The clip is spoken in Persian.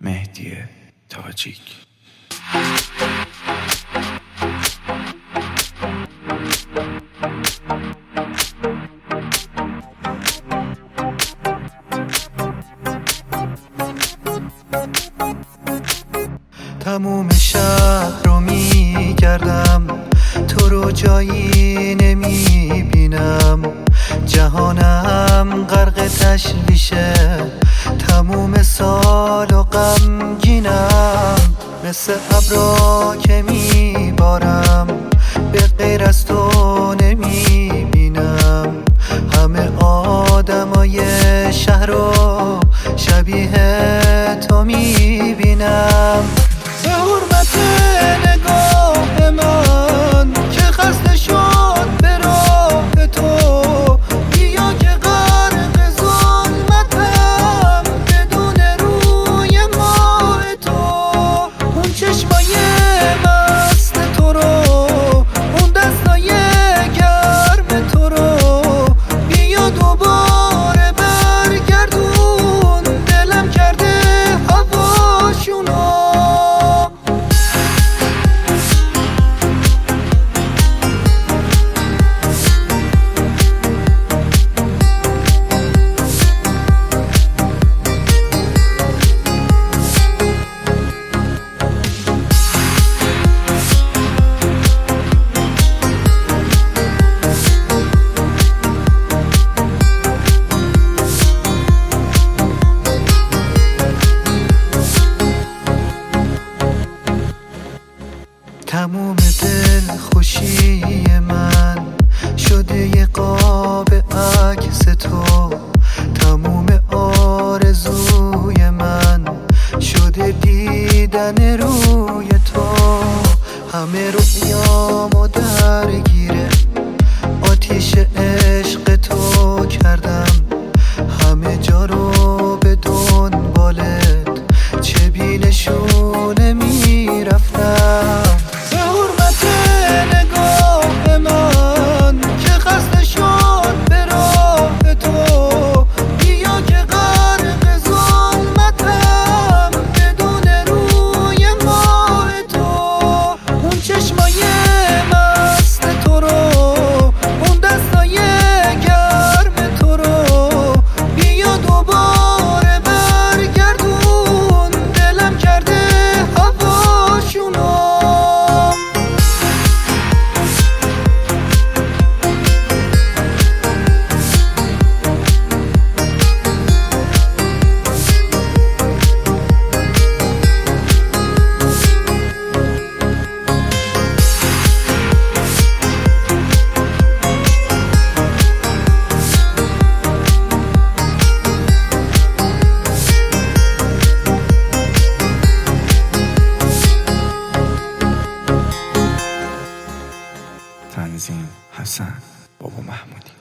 مهدی تاجیک. تموم شهر رو میگردم، تو رو جایی نمیبینم. جهانم غرق تشویشه، تموم سال و غمگینم. مثل ابرا که میبارم، به غیر از تو نمیبینم. همه آدمای شهر رو شبیه تو میبینم. به حرمت نگاه من که خسته شد به راه تو، بیا که غرق ظلمتم بدون روی ماه تو. اون چشمای مست تو رو، اون دستای گرم تو رو، بیا دوباره برگردون. دلم کرده هواشونو. تموم دل خوشی من شده یه قاب عکس تو. تموم آرزوی من شده دیدن روی تو. همه رویامو درگیره آتیش عشق تو کردم. همه جا رو به دنبالت چه بی نشونه میرفتم. تنظیم حسن بابا محمودی.